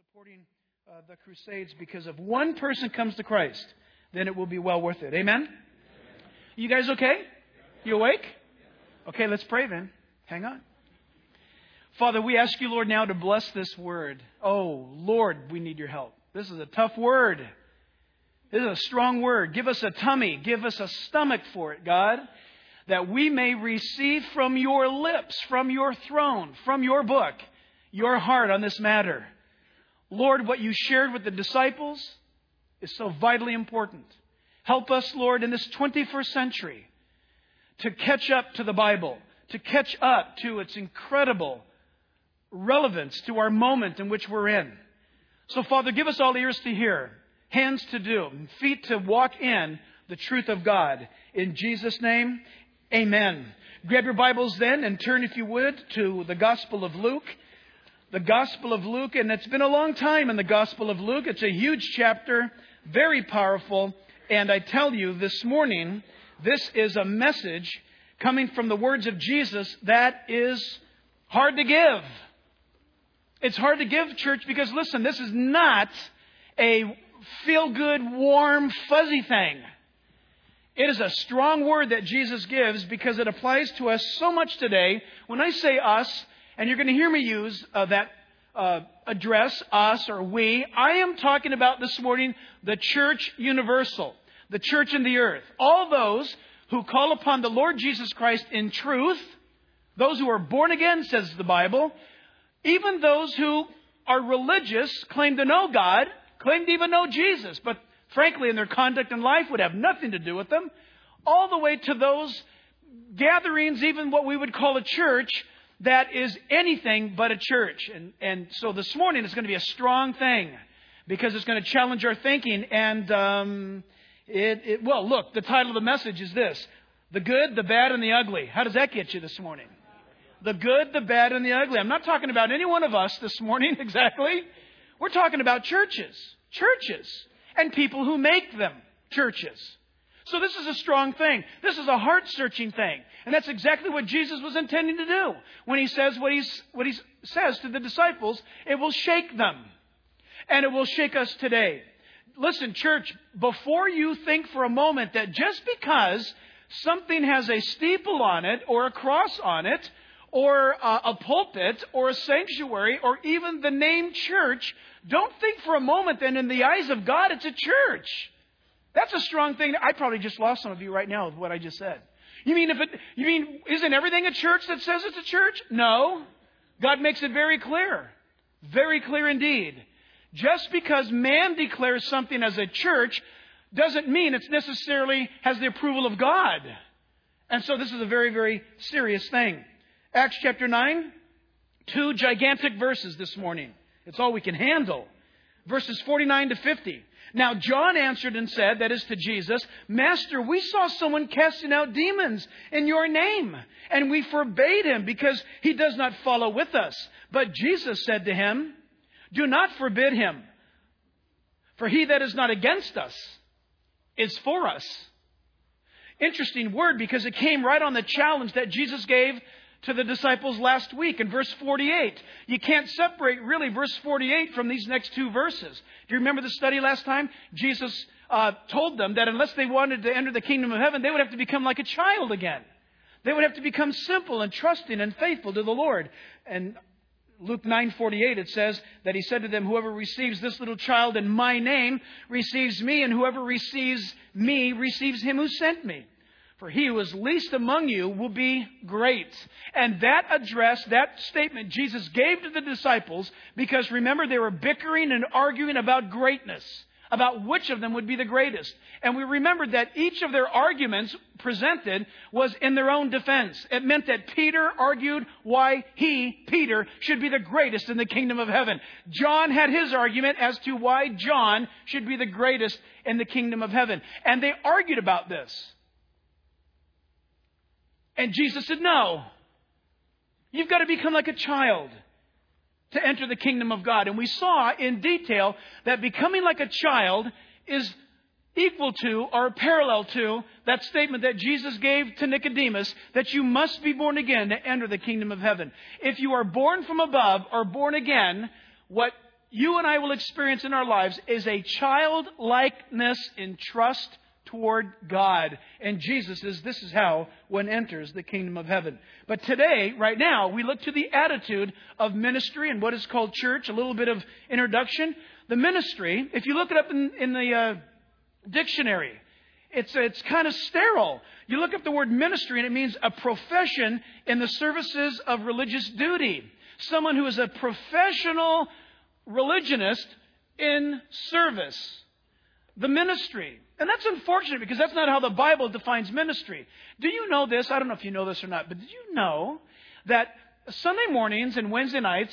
supporting the crusades, because if one person comes to Christ, then it will be well worth it. Amen? You guys okay? You awake? Okay, let's pray then. Hang on. Father, we ask you, Lord, now to bless this word. Oh, Lord, we need your help. This is a tough word. This is a strong word. Give us a tummy. Give us a stomach for it, God, that we may receive from your lips, from your throne, from your book, your heart on this matter. Lord, what you shared with the disciples is so vitally important. Help us, Lord, in this 21st century to catch up to the Bible, to catch up to its incredible relevance to our moment in which we're in. So, Father, give us all ears to hear, hands to do, and feet to walk in the truth of God. In Jesus' name, amen. Grab your Bibles then and turn, if you would, to the Gospel of Luke. The Gospel of Luke, and it's been a long time in the Gospel of Luke. It's a huge chapter, very powerful. And I tell you, this morning, this is a message coming from the words of Jesus that is hard to give. It's hard to give, church, because listen, this is not a feel-good, warm, fuzzy thing. It is a strong word that Jesus gives because it applies to us so much today. When I say us, and you're going to hear me use that address, us or we, I am talking about this morning the church universal, the church in the earth. All those who call upon the Lord Jesus Christ in truth, those who are born again, says the Bible, even those who are religious, claim to know God, claim to even know Jesus, but frankly in their conduct in life would have nothing to do with them, all the way to those gatherings, even what we would call a church, that is anything but a church. And so this morning it's going to be a strong thing because it's going to challenge our thinking. And, well, look, the title of the message is this: The Good, the Bad, and the Ugly. How does that get you this morning? The good, the bad, and the ugly. I'm not talking about any one of us this morning exactly. We're talking about churches, and people who make them churches. So this is a strong thing. This is a heart-searching thing. And that's exactly what Jesus was intending to do. When he says what he says to the disciples, it will shake them. And it will shake us today. Listen, church, before you think for a moment that just because something has a steeple on it, or a cross on it, or a pulpit, or a sanctuary, or even the name church, don't think for a moment that in the eyes of God it's a church. That's a strong thing. I probably just lost some of you right now with what I just said. You mean isn't everything a church that says it's a church? No. God makes it very clear. Very clear indeed. Just because man declares something as a church doesn't mean it necessarily has the approval of God. And so this is a very, very serious thing. Acts chapter 9, 2 gigantic verses this morning. It's all we can handle. Verses 49 to 50. Now John answered and said, that is to Jesus, Master, we saw someone casting out demons in your name, and we forbade him because he does not follow with us. But Jesus said to him, do not forbid him, for he that is not against us is for us. Interesting word, because it came right on the challenge that Jesus gave to the disciples last week in verse 48. You can't separate really verse 48 from these next two verses. Do you remember the study last time? Jesus told them that unless they wanted to enter the kingdom of heaven, they would have to become like a child again. They would have to become simple and trusting and faithful to the Lord. And Luke 9:48, it says that he said to them, whoever receives this little child in my name receives me, and whoever receives me receives him who sent me. For he who is least among you will be great. And that address, that statement Jesus gave to the disciples, because remember, they were bickering and arguing about greatness, about which of them would be the greatest. And we remembered that each of their arguments presented was in their own defense. It meant that Peter argued why he, Peter, should be the greatest in the kingdom of heaven. John had his argument as to why John should be the greatest in the kingdom of heaven. And they argued about this. And Jesus said, no, you've got to become like a child to enter the kingdom of God. And we saw in detail that becoming like a child is equal to or parallel to that statement that Jesus gave to Nicodemus, that you must be born again to enter the kingdom of heaven. If you are born from above or born again, what you and I will experience in our lives is a childlikeness in trust toward God. And Jesus says this is how one enters the kingdom of heaven. But today, right now, we look to the attitude of ministry and what is called church. A little bit of introduction. The ministry, if you look it up in the dictionary, it's kind of sterile. You look up the word ministry and it means a profession in the services of religious duty. Someone who is a professional religionist in service. The ministry. And that's unfortunate because that's not how the Bible defines ministry. Do you know this? I don't know if you know this or not, but did you know that Sunday mornings and Wednesday nights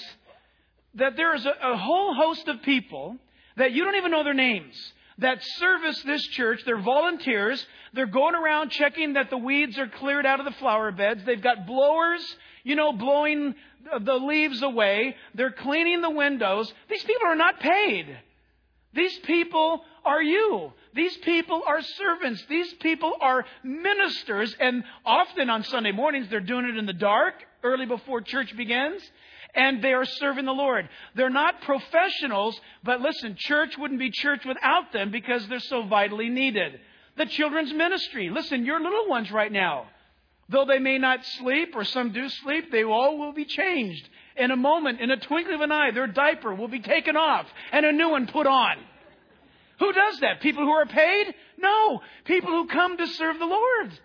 that there is a whole host of people that you don't even know their names that service this church? They're volunteers. They're going around checking that the weeds are cleared out of the flower beds. They've got blowers, blowing the leaves away. They're cleaning the windows. These people are not paid. These people are you. These people are servants. These people are ministers. And often on Sunday mornings, they're doing it in the dark, early before church begins. And they are serving the Lord. They're not professionals, but listen, church wouldn't be church without them because they're so vitally needed. The children's ministry. Listen, your little ones right now, though they may not sleep, or some do sleep, they all will be changed. In a moment, in a twinkling of an eye, their diaper will be taken off and a new one put on. Who does that? People who are paid? No. People who come to serve the Lord.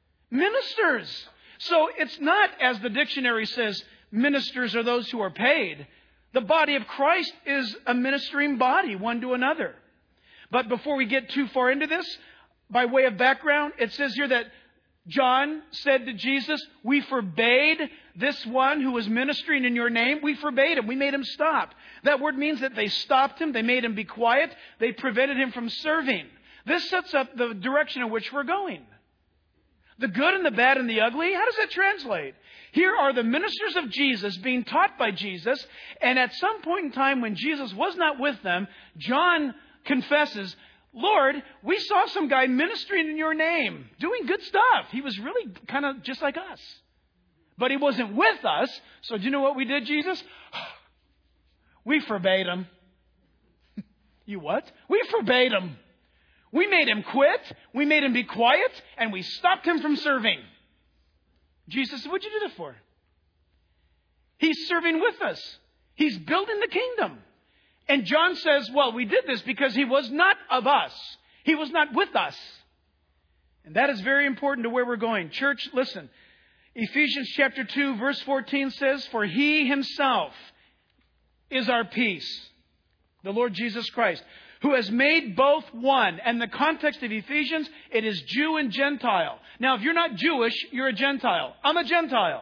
Ministers. So it's not, as the dictionary says, ministers are those who are paid. The body of Christ is a ministering body, one to another. But before we get too far into this, by way of background, it says here that John said to Jesus, we forbade this one who was ministering in your name. We forbade him. We made him stop. That word means that they stopped him. They made him be quiet. They prevented him from serving. This sets up the direction in which we're going. The good and the bad and the ugly. How does that translate? Here are the ministers of Jesus being taught by Jesus. And at some point in time when Jesus was not with them, John confesses, Lord, we saw some guy ministering in your name, doing good stuff. He was really kind of just like us. But he wasn't with us. So do you know what we did, Jesus? We forbade him. You what? We forbade him. We made him quit. We made him be quiet. And we stopped him from serving. Jesus said, what'd you do that for? He's serving with us. He's building the kingdom. And John says, well, we did this because he was not of us. He was not with us. And that is very important to where we're going. Church, listen. Ephesians chapter 2, verse 14 says, for he himself is our peace, the Lord Jesus Christ, who has made both one. And the context of Ephesians, it is Jew and Gentile. Now, if you're not Jewish, you're a Gentile. I'm a Gentile.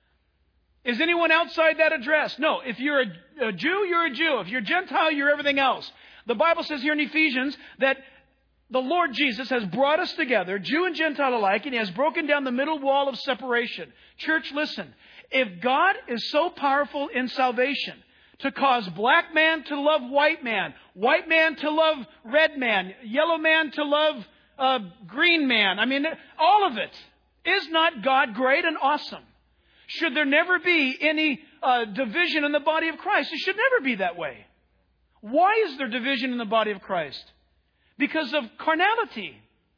Is anyone outside that address? No. If you're a Jew, you're a Jew. If you're Gentile, you're everything else. The Bible says here in Ephesians that the Lord Jesus has brought us together, Jew and Gentile alike, and He has broken down the middle wall of separation. Church, listen. If God is so powerful in salvation to cause black man to love white man to love red man, yellow man to love green man, I mean, all of it, is not God great and awesome? Should there never be any division in the body of Christ? It should never be that way. Why is there division in the body of Christ? Because of carnality.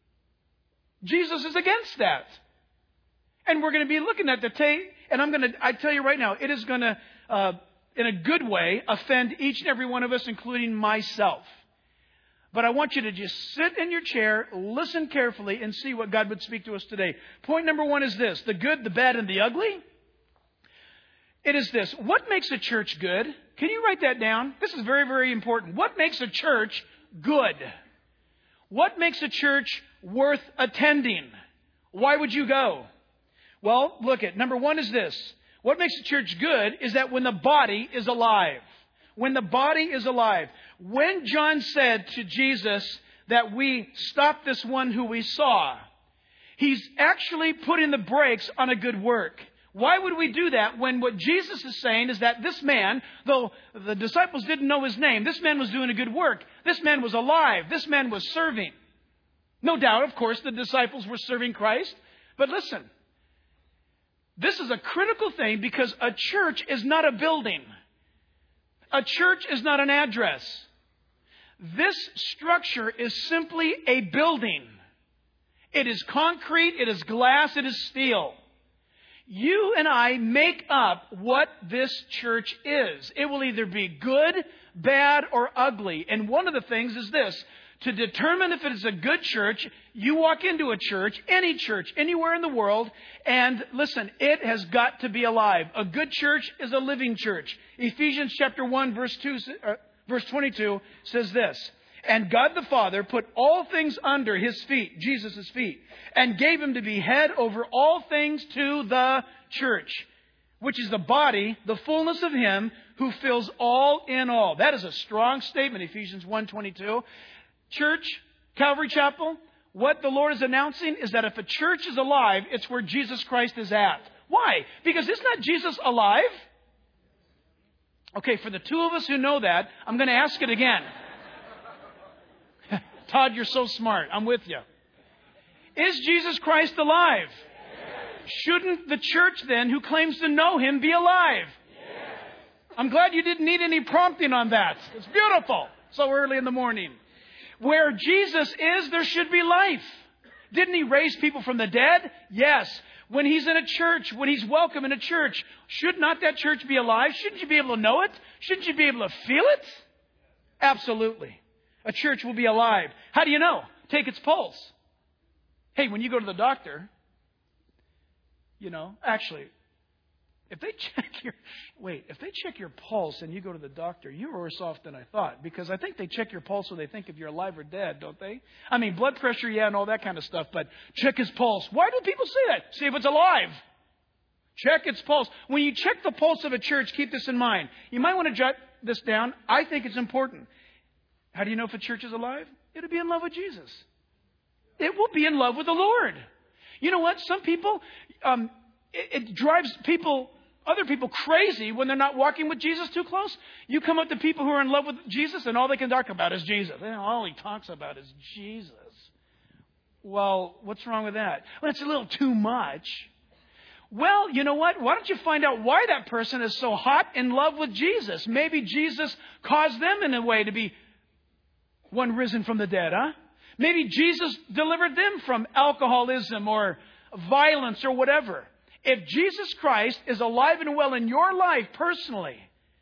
Jesus is against that. And we're going to be looking at the tape, and I tell you right now, it is going to, in a good way, offend each and every one of us, including myself. But I want you to just sit in your chair, listen carefully, and see what God would speak to us today. Point number one is this: the good, the bad, and the ugly. It is this: what makes a church good? Can you write that down? This is very, very important. What makes a church good? What makes a church worth attending? Why would you go? Well, look at number one is this. What makes a church good is that when the body is alive. When the body is alive. When John said to Jesus that we stopped this one who we saw, he's actually putting the brakes on a good work. Why would we do that when what Jesus is saying is that this man, though the disciples didn't know his name, this man was doing a good work. This man was alive. This man was serving. No doubt, of course, the disciples were serving Christ. But listen, this is a critical thing because a church is not a building. A church is not an address. This structure is simply a building. It is concrete, it is glass, it is steel. You and I make up what this church is. It will either be good, bad, or ugly. And one of the things is this. To determine if it is a good church, you walk into a church, any church, anywhere in the world, and listen, it has got to be alive. A good church is a living church. Ephesians chapter 1, verse 22 says this. And God the Father put all things under His feet, Jesus' feet, and gave Him to be head over all things to the church, which is the body, the fullness of Him who fills all in all. That is a strong statement, Ephesians 1:22. Church, Calvary Chapel, what the Lord is announcing is that if a church is alive, it's where Jesus Christ is at. Why? Because isn't not Jesus alive? Okay, for the two of us who know that, I'm going to ask it again. Todd, you're so smart. I'm with you. Is Jesus Christ alive? Yes. Shouldn't the church then, who claims to know Him, be alive? Yes. I'm glad you didn't need any prompting on that. It's beautiful. So early in the morning. Where Jesus is, there should be life. Didn't He raise people from the dead? Yes. When He's in a church, when He's welcome in a church, should not that church be alive? Shouldn't you be able to know it? Shouldn't you be able to feel it? Absolutely. A church will be alive. How do you know? Take its pulse. Hey, when you go to the doctor, actually, if they check your pulse and you go to the doctor, you're worse off than I thought. Because I think they check your pulse so they think if you're alive or dead, don't they? I mean, blood pressure, yeah, and all that kind of stuff, but check his pulse. Why do people say that? See if it's alive. Check its pulse. When you check the pulse of a church, keep this in mind. You might want to jot this down. I think it's important. How do you know if a church is alive? It'll be in love with Jesus. It will be in love with the Lord. You know what? Some people, it drives other people crazy when they're not walking with Jesus too close. You come up to people who are in love with Jesus and all they can talk about is Jesus. All he talks about is Jesus. Well, what's wrong with that? Well, it's a little too much. Well, you know what? Why don't you find out why that person is so hot in love with Jesus? Maybe Jesus caused them in a way to be one risen from the dead, huh? Maybe Jesus delivered them from alcoholism or violence or whatever. If Jesus Christ is alive and well in your life personally,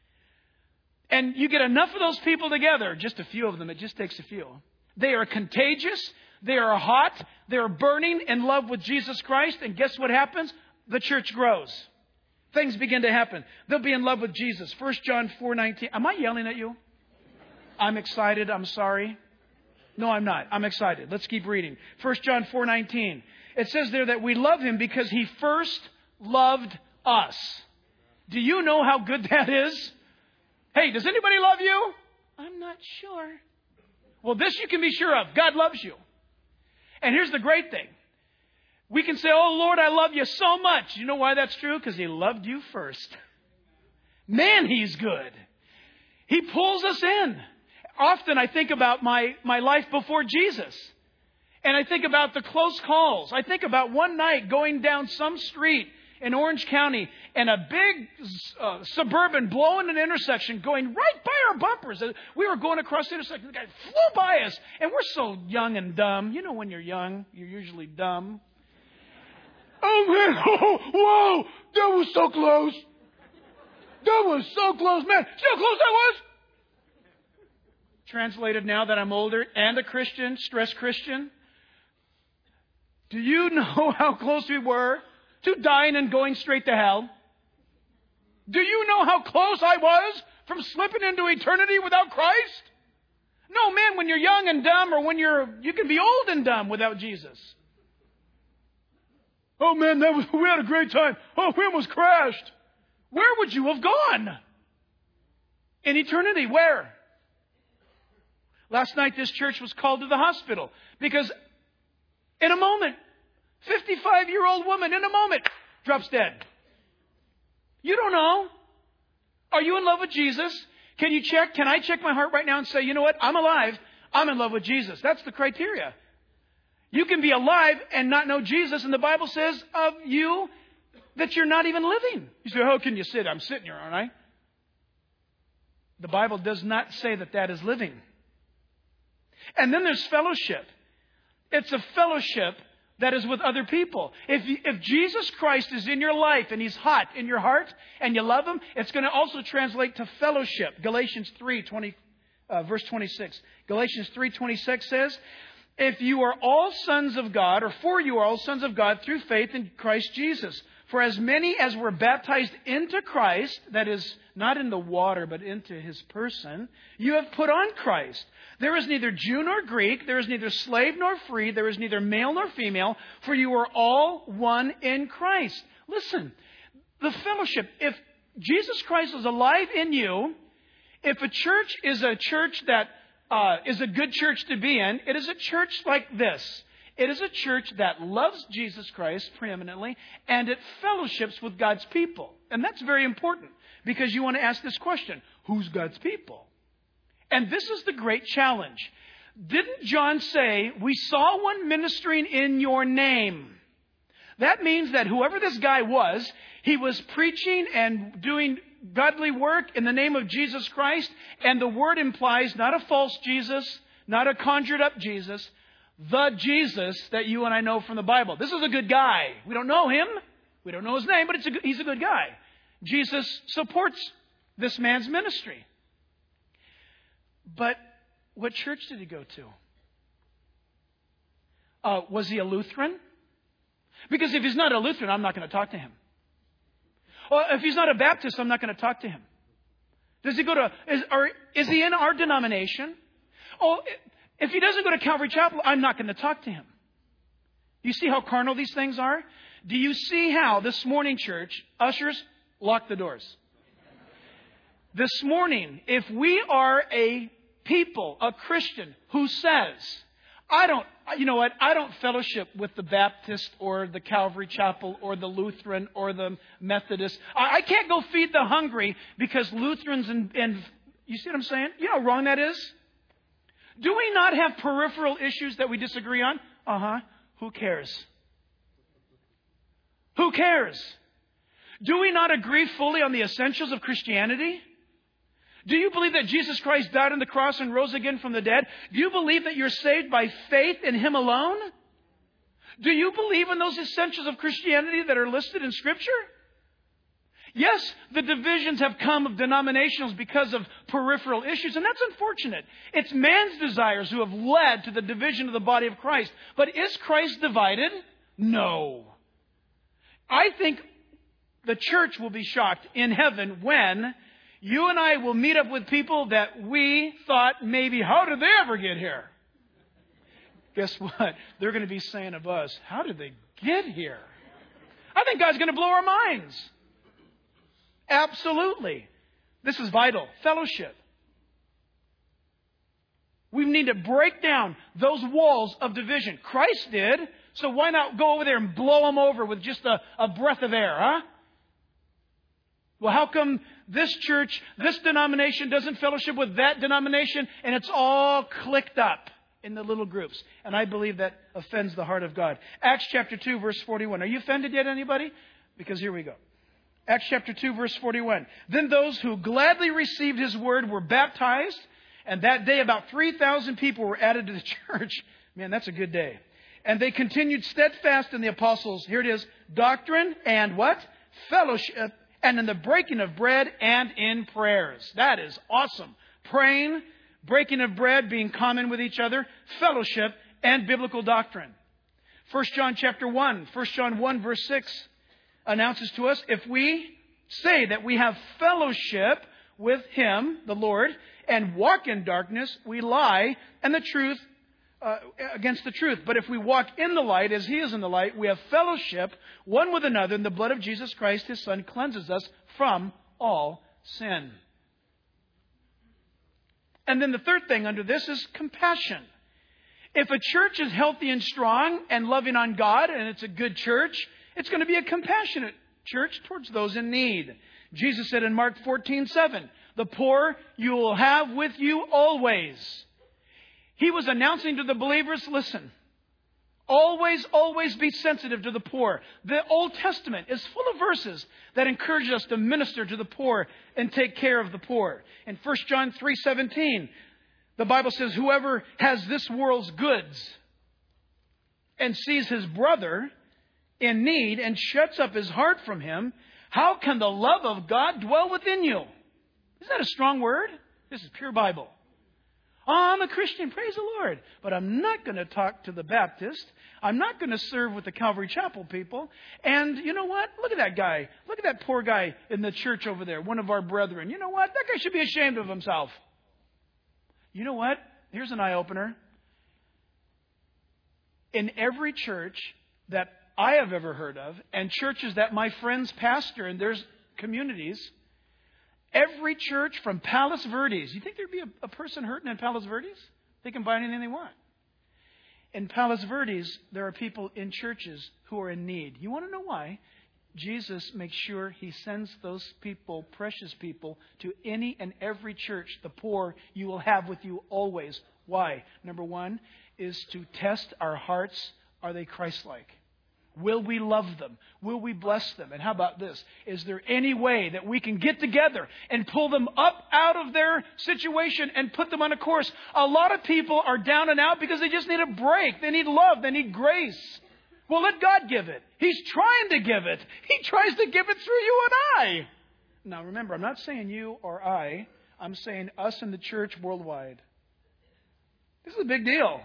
and you get enough of those people together, just a few of them, it just takes a few. They are contagious. They are hot. They are burning in love with Jesus Christ. And guess what happens? The church grows. Things begin to happen. They'll be in love with Jesus. 1 John 4:19. Am I yelling at you? I'm excited. I'm sorry. No, I'm not. I'm excited. Let's keep reading. 1 John 4:19. It says there that we love Him because He first loved us. Do you know how good that is? Hey, does anybody love you? I'm not sure. Well, this you can be sure of. God loves you. And here's the great thing. We can say, oh, Lord, I love you so much. You know why that's true? Because He loved you first. Man, He's good. He pulls us in. Often I think about my life before Jesus. And I think about the close calls. I think about one night going down some street in Orange County and a big Suburban blowing an intersection going right by our bumpers. We were going across the intersection. The guy flew by us. And we're so young and dumb. You know when you're young, you're usually dumb. Oh, man. Oh, whoa. That was so close. That was so close, man. See how close that was? Translated now that I'm older and a Christian, stress Christian. Do you know how close we were to dying and going straight to hell? Do you know how close I was from slipping into eternity without Christ? No, man, when you're young and dumb or when you can be old and dumb without Jesus. Oh, man, we had a great time. Oh, we almost crashed. Where would you have gone? In eternity, where? Last night, this church was called to the hospital because in a moment, 55-year-old woman in a moment drops dead. You don't know. Are you in love with Jesus? Can you check? Can I check my heart right now and say, you know what? I'm alive. I'm in love with Jesus. That's the criteria. You can be alive and not know Jesus, and the Bible says of you that you're not even living. You say, how can you sit? I'm sitting here, aren't I? The Bible does not say that that is living. And then there's fellowship. It's a fellowship that is with other people. If Jesus Christ is in your life and He's hot in your heart and you love Him, it's going to also translate to fellowship. Galatians 3:20, verse 26. Galatians 3:26 says, if you are all sons of God, or for you are all sons of God through faith in Christ Jesus. For as many as were baptized into Christ, that is, not in the water, but into His person, you have put on Christ. There is neither Jew nor Greek, there is neither slave nor free, there is neither male nor female, for you are all one in Christ. Listen, the fellowship, if Jesus Christ is alive in you, if a church is a church that is a good church to be in, it is a church like this. It is a church that loves Jesus Christ preeminently, and it fellowships with God's people. And that's very important, because you want to ask this question: who's God's people? And this is the great challenge. Didn't John say, we saw one ministering in your name? That means that whoever this guy was, he was preaching and doing godly work in the name of Jesus Christ. And the word implies not a false Jesus, not a conjured up Jesus, the Jesus that you and I know from the Bible. This is a good guy. We don't know him. We don't know his name, but he's a good guy. Jesus supports this man's ministry. But what church did he go to? Was he a Lutheran? Because if he's not a Lutheran, I'm not going to talk to him. Or if he's not a Baptist, I'm not going to talk to him. Does he go to, is he in our denomination? Oh, if he doesn't go to Calvary Chapel, I'm not going to talk to him. You see how carnal these things are? Do you see how this morning, church, ushers, lock the doors? This morning, if we are a people, a Christian who says, I don't fellowship with the Baptist or the Calvary Chapel or the Lutheran or the Methodist. I can't go feed the hungry because Lutherans and you see what I'm saying? You know how wrong that is? Do we not have peripheral issues that we disagree on? Who cares? Who cares? Do we not agree fully on the essentials of Christianity? Do you believe that Jesus Christ died on the cross and rose again from the dead? Do you believe that you're saved by faith in Him alone? Do you believe in those essentials of Christianity that are listed in Scripture? Yes, the divisions have come of denominationals because of peripheral issues, and that's unfortunate. It's man's desires who have led to the division of the body of Christ. But is Christ divided? No. I think the church will be shocked in heaven when you and I will meet up with people that we thought maybe, how did they ever get here? Guess what? They're going to be saying of us, how did they get here? I think God's going to blow our minds. Absolutely. This is vital. Fellowship. We need to break down those walls of division. Christ did, so why not go over there and blow them over with just a breath of air, huh? Well, how come this church, this denomination doesn't fellowship with that denomination, and it's all clicked up in the little groups? And I believe that offends the heart of God. Acts chapter 2, verse 41. Are you offended yet, anybody? Because here we go. Acts chapter 2, verse 41. Then those who gladly received His word were baptized, and that day about 3,000 people were added to the church. Man, that's a good day. And they continued steadfast in the apostles', here it is, doctrine and what? Fellowship, and in the breaking of bread and in prayers. That is awesome. Praying, breaking of bread, being common with each other, fellowship, and biblical doctrine. 1 John chapter 1, 1 John 1 verse 6 announces to us, if we say that we have fellowship with Him, the Lord, and walk in darkness, we lie and the truth against the truth. But if we walk in the light as He is in the light, we have fellowship one with another, and the blood of Jesus Christ, His Son, cleanses us from all sin. And then the third thing under this is compassion. If a church is healthy and strong and loving on God, and it's a good church, it's going to be a compassionate church towards those in need. Jesus said in Mark 14:7, the poor you will have with you always. He was announcing to the believers, listen, Always, always be sensitive to the poor. The Old Testament is full of verses that encourage us to minister to the poor and take care of the poor. In 1 John 3:17, the Bible says, whoever has this world's goods and sees his brother in need and shuts up his heart from him, how can the love of God dwell within you? Isn't that a strong word? This is pure Bible. Oh, I'm a Christian, praise the Lord. But I'm not going to talk to the Baptist. I'm not going to serve with the Calvary Chapel people. And you know what? Look at that guy. Look at that poor guy in the church over there, one of our brethren. You know what? That guy should be ashamed of himself. You know what? Here's an eye-opener. In every church that I have ever heard of, and churches that my friends pastor in their communities, every church from Palos Verdes. You think there'd be a person hurting in Palos Verdes? They can buy anything they want. In Palos Verdes, there are people in churches who are in need. You want to know why? Jesus makes sure He sends those people, precious people, to any and every church, the poor you will have with you always. Why? Number one is to test our hearts. Are they Christ-like? Will we love them? Will we bless them? And how about this? Is there any way that we can get together and pull them up out of their situation and put them on a course? A lot of people are down and out because they just need a break. They need love. They need grace. Well, let God give it. He's trying to give it. He tries to give it through you and I. Now, remember, I'm not saying you or I. I'm saying us in the church worldwide. This is a big deal.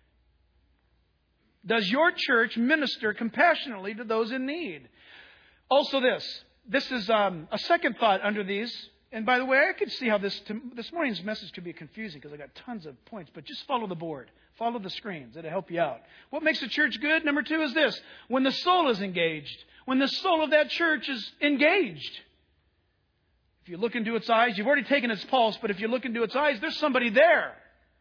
Does your church minister compassionately to those in need? Also this is a second thought under these. And by the way, I could see how this morning's message could be confusing because I got tons of points. But just follow the board. Follow the screens. It'll help you out. What makes a church good? Number two is this. When the soul is engaged. When the soul of that church is engaged. If you look into its eyes, you've already taken its pulse. But if you look into its eyes, there's somebody there.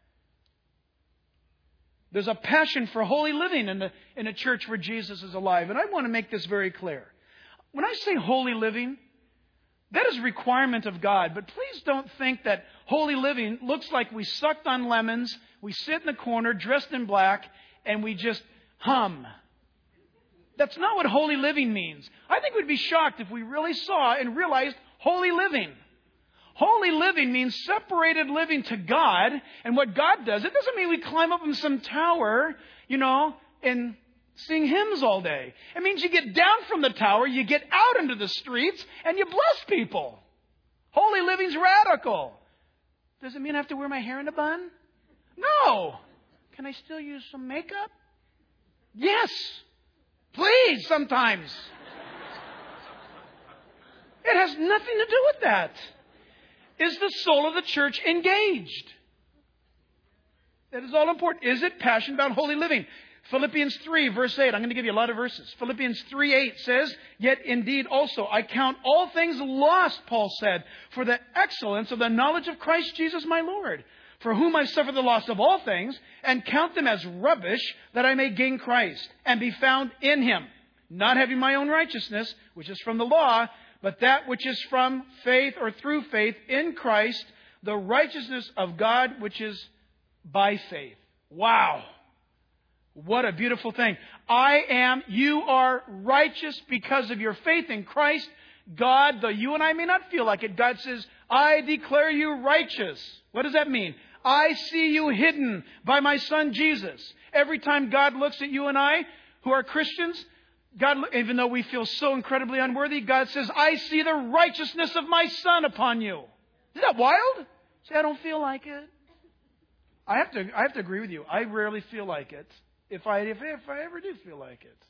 There's a passion for holy living in a church where Jesus is alive. And I want to make this very clear. When I say holy living, that is a requirement of God. But please don't think that holy living looks like we sucked on lemons, we sit in the corner dressed in black, and we just hum. That's not what holy living means. I think we'd be shocked if we really saw and realized holy living. Holy living means separated living to God. And what God does, it doesn't mean we climb up in some tower, and sing hymns all day. It means you get down from the tower, you get out into the streets, and you bless people. Holy living's radical. Does it mean I have to wear my hair in a bun? No. Can I still use some makeup? Yes. Please, sometimes. It has nothing to do with that. Is the soul of the church engaged? That is all important. Is it passionate about holy living? Philippians 3, verse 8. I'm going to give you a lot of verses. Philippians 3:8 says, yet indeed also I count all things lost, Paul said, for the excellence of the knowledge of Christ Jesus my Lord, for whom I suffer the loss of all things, and count them as rubbish, that I may gain Christ, and be found in Him, not having my own righteousness, which is from the law, but that which is from faith or through faith in Christ, the righteousness of God which is by faith. Wow. What a beautiful thing. You are righteous because of your faith in Christ. God, though you and I may not feel like it, God says, I declare you righteous. What does that mean? I see you hidden by my Son Jesus. Every time God looks at you and I, who are Christians, God, even though we feel so incredibly unworthy, God says, I see the righteousness of my Son upon you. Isn't that wild? Say, I don't feel like it. I have to agree with you. I rarely feel like it. If I ever do feel like it.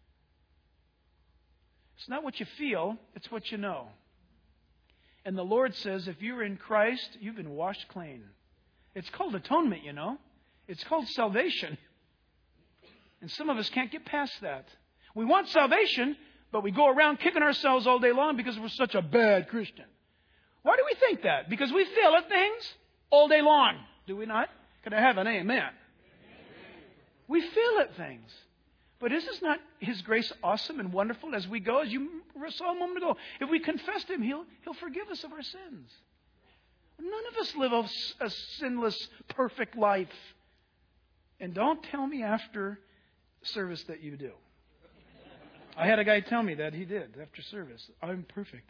It's not what you feel, it's what you know. And the Lord says, if you're in Christ, you've been washed clean. It's called atonement, It's called salvation. And some of us can't get past that. We want salvation, but we go around kicking ourselves all day long because we're such a bad Christian. Why do we think that? Because we fail at things all day long. Do we not? Can I have an amen? We fail at things. But is this not His grace awesome and wonderful as we go? As you saw a moment ago, if we confess Him, He'll forgive us of our sins. None of us live a sinless, perfect life. And don't tell me after service that you do. I had a guy tell me that he did after service. I'm perfect.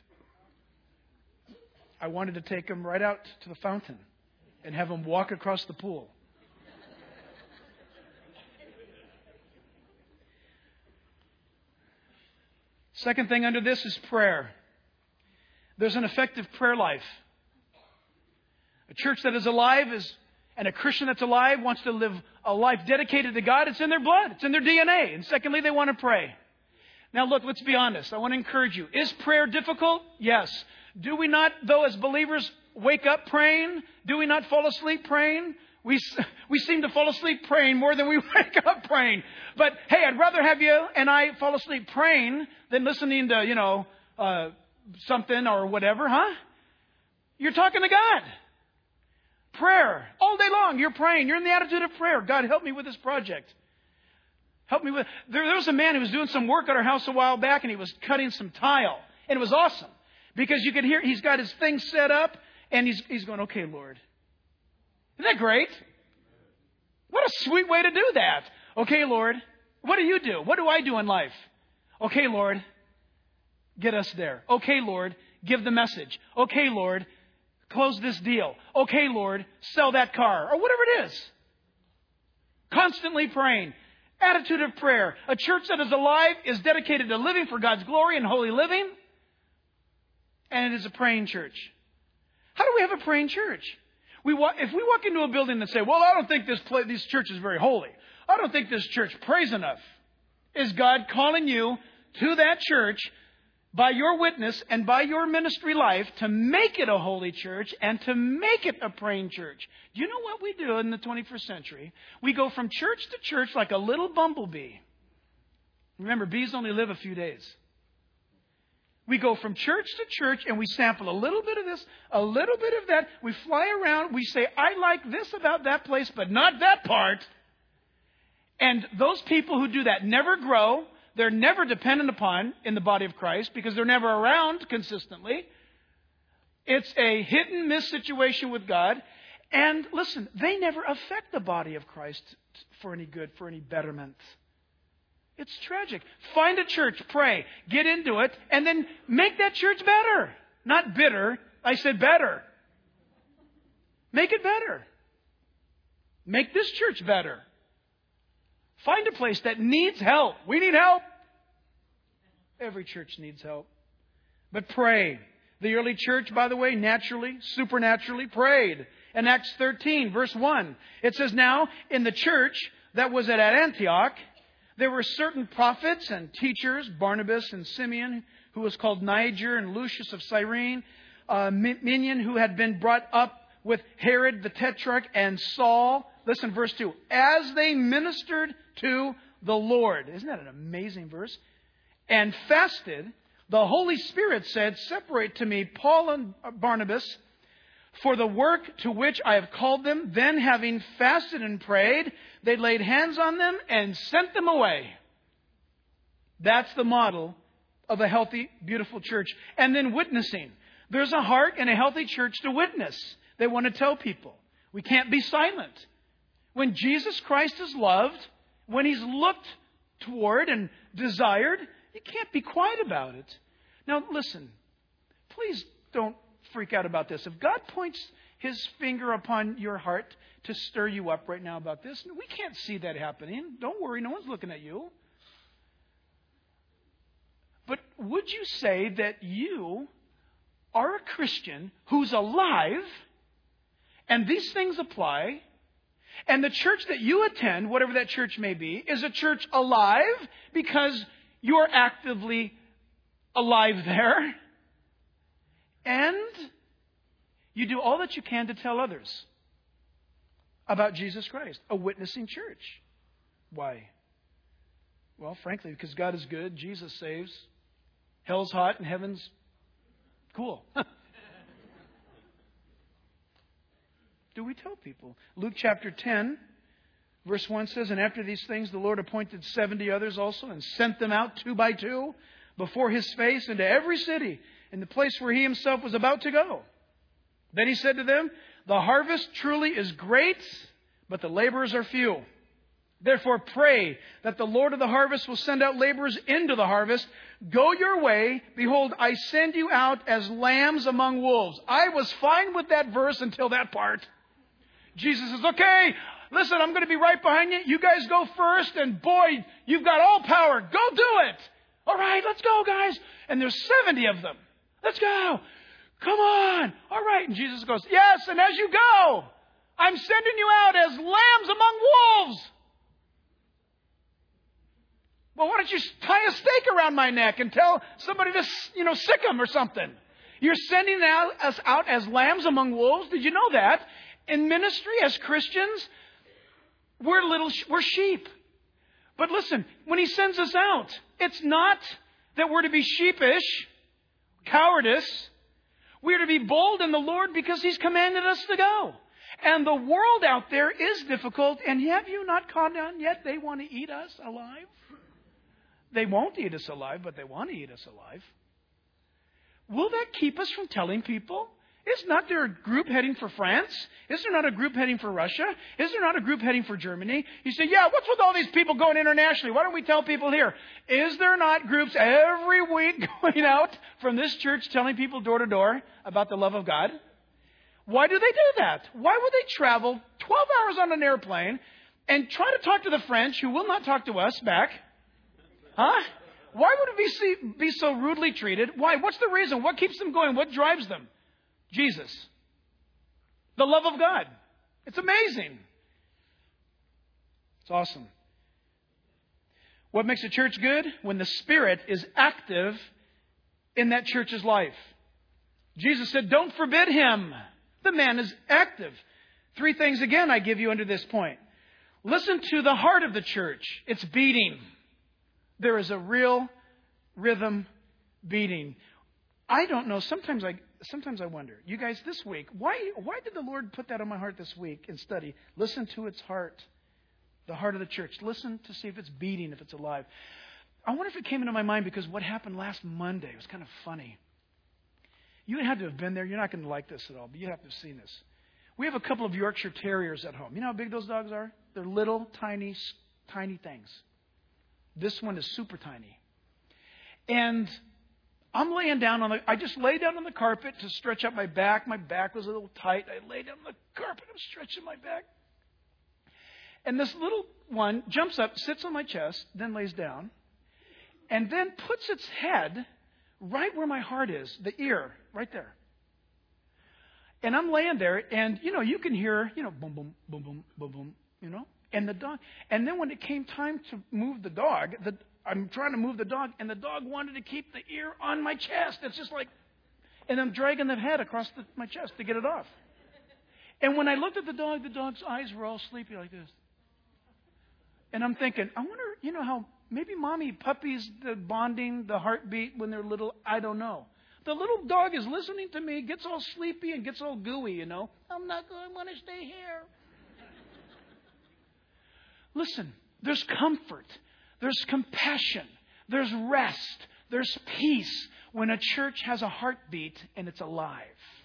I wanted to take him right out to the fountain and have him walk across the pool. Second thing under this is prayer. There's an effective prayer life. A church that is alive and a Christian that's alive wants to live a life dedicated to God. It's in their blood. It's in their DNA. And secondly, they want to pray. Now look, let's be honest. I want to encourage you. Is prayer difficult? Yes. Do we not, though, as believers, wake up praying? Do we not fall asleep praying? We seem to fall asleep praying more than we wake up praying. But hey, I'd rather have you and I fall asleep praying than listening to, something or whatever, huh? You're talking to God. Prayer. All day long, you're praying. You're in the attitude of prayer. God, help me with this project. Help me with... There was a man who was doing some work at our house a while back, and he was cutting some tile. And it was awesome. Because you could hear, he's got his thing set up, and he's going, okay, Lord. Isn't that great? What a sweet way to do that. Okay, Lord. What do you do? What do I do in life? Okay, Lord. Get us there. Okay, Lord. Give the message. Okay, Lord. Close this deal. Okay, Lord. Sell that car. Or whatever it is. Constantly praying. Attitude of prayer. A church that is alive is dedicated to living for God's glory and holy living. And it is a praying church. How do we have a praying church? If we walk into a building and say, well, I don't think this church is very holy. I don't think this church prays enough. Is God calling you to that church by your witness and by your ministry life to make it a holy church and to make it a praying church? Do you know what we do in the 21st century? We go from church to church like a little bumblebee. Remember, bees only live a few days. We go from church to church and we sample a little bit of this, a little bit of that. We fly around. We say, I like this about that place, but not that part. And those people who do that never grow. They're never dependent upon in the body of Christ because they're never around consistently. It's a hit and miss situation with God. And listen, they never affect the body of Christ for any good, for any betterment. It's tragic. Find a church, pray, get into it, and then make that church better. Not bitter. I said better. Make it better. Make this church better. Find a place that needs help. We need help. Every church needs help. But pray. The early church, by the way, naturally, supernaturally prayed. In Acts 13, verse 1, it says, now, in the church that was at Antioch, there were certain prophets and teachers, Barnabas and Simeon, who was called Niger, and Lucius of Cyrene, Minion, who had been brought up with Herod the Tetrarch, and Saul. Listen, verse 2. As they ministered to the Lord. Isn't that an amazing verse? And fasted, the Holy Spirit said, separate to me Paul and Barnabas for the work to which I have called them. Then, having fasted and prayed, they laid hands on them and sent them away. That's the model of a healthy, beautiful church. And then witnessing. There's a heart in a healthy church to witness. They want to tell people. We can't be silent. When Jesus Christ is loved, when He's looked toward and desired, you can't be quiet about it. Now, listen. Please don't freak out about this. If God points His finger upon your heart to stir you up right now about this, we can't see that happening. Don't worry, no one's looking at you. But would you say that you are a Christian who's alive, and these things apply, and the church that you attend, whatever that church may be, is a church alive because you're actively alive there, and you do all that you can to tell others about Jesus Christ, a witnessing church. Why? Well, frankly, because God is good, Jesus saves, hell's hot, and heaven's cool. Do we tell people? Luke chapter 10, verse 1 says, and after these things the Lord appointed 70 others also and sent them out 2 by 2 before His face into every city in the place where He Himself was about to go. Then He said to them, the harvest truly is great, but the laborers are few. Therefore pray that the Lord of the harvest will send out laborers into the harvest. Go your way. Behold, I send you out as lambs among wolves. I was fine with that verse until that part. Jesus says, okay, listen, I'm going to be right behind you. You guys go first. And boy, you've got all power. Go do it. All right, let's go, guys. And there's 70 of them. Let's go. Come on. All right. And Jesus goes, yes, and as you go, I'm sending you out as lambs among wolves. Well, why don't you tie a stake around my neck and tell somebody to, sick him or something? You're sending us out as lambs among wolves. Did you know that? In ministry, as Christians, we're sheep. But listen, when He sends us out, it's not that we're to be sheepish, cowardice. We're to be bold in the Lord because He's commanded us to go. And the world out there is difficult. And have you not caught on yet? They want to eat us alive. They won't eat us alive, but they want to eat us alive. Will that keep us from telling people? Is not there a group heading for France? Is there not a group heading for Russia? Is there not a group heading for Germany? You say, yeah, what's with all these people going internationally? Why don't we tell people here? Is there not groups every week going out from this church telling people door to door about the love of God? Why do they do that? Why would they travel 12 hours on an airplane and try to talk to the French who will not talk to us back? Huh? Why would it be so rudely treated? Why? What's the reason? What keeps them going? What drives them? Jesus. The love of God. It's amazing. It's awesome. What makes a church good? When the Spirit is active in that church's life. Jesus said, don't forbid him. The man is active. 3 things again I give you under this point. Listen to the heart of the church. It's beating. There is a real rhythm beating. I don't know. Sometimes I wonder. You guys, this week, why did the Lord put that on my heart this week in study? Listen to its heart. The heart of the church. Listen to see if it's beating, if it's alive. I wonder if it came into my mind because what happened last Monday was kind of funny. You had to have been there. You're not going to like this at all, but you have to have seen this. We have a couple of Yorkshire Terriers at home. You know how big those dogs are? They're little, tiny things. This one is super tiny. And I'm laying down I just lay down on the carpet to stretch out my back. My back was a little tight. I lay down on the carpet. I'm stretching my back. And this little one jumps up, sits on my chest, then lays down, and then puts its head right where my heart is, the ear, right there. And I'm laying there, and, you can hear, boom, boom, boom, boom, boom, boom, and the dog. And then when it came time to move the dog, I'm trying to move the dog, and the dog wanted to keep the ear on my chest. It's just like, and I'm dragging the head across my chest to get it off. And when I looked at the dog's eyes were all sleepy like this. And I'm thinking, I wonder, how maybe mommy, puppies, the bonding, the heartbeat when they're little, I don't know. The little dog is listening to me, gets all sleepy and gets all gooey, I'm not going to want to stay here. Listen, there's comfort, there's compassion, there's rest, there's peace when a church has a heartbeat and it's alive.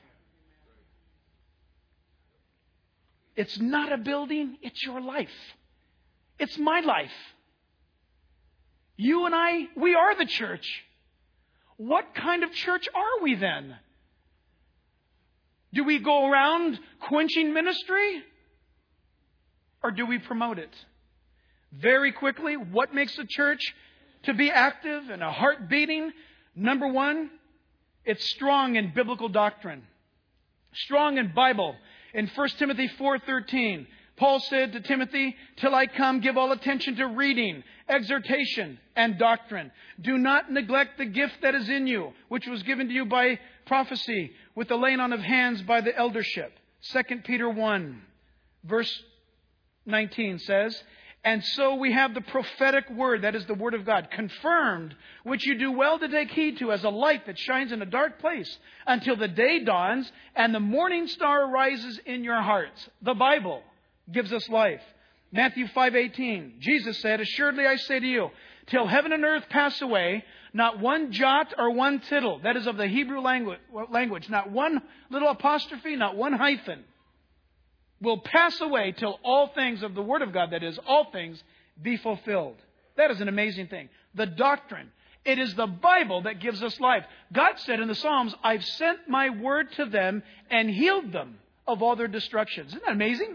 It's not a building, it's your life. It's my life. You and I, we are the church. What kind of church are we then? Do we go around quenching ministry? Or do we promote it? Very quickly, what makes a church to be active and a heart beating? Number 1, it's strong in biblical doctrine. Strong in Bible. In 1 Timothy 4:13, Paul said to Timothy, till I come, give all attention to reading, exhortation, and doctrine. Do not neglect the gift that is in you, which was given to you by prophecy, with the laying on of hands by the eldership. 2 Peter 1, verse 19 says, and so we have the prophetic word, that is the word of God, confirmed, which you do well to take heed to as a light that shines in a dark place until the day dawns and the morning star arises in your hearts. The Bible gives us life. Matthew 5:18, Jesus said, assuredly I say to you, till heaven and earth pass away, not one jot or one tittle, that is of the Hebrew language, not one little apostrophe, not one hyphen, will pass away till all things of the Word of God, that is, all things, be fulfilled. That is an amazing thing. The doctrine. It is the Bible that gives us life. God said in the Psalms, I've sent my word to them and healed them of all their destructions. Isn't that amazing?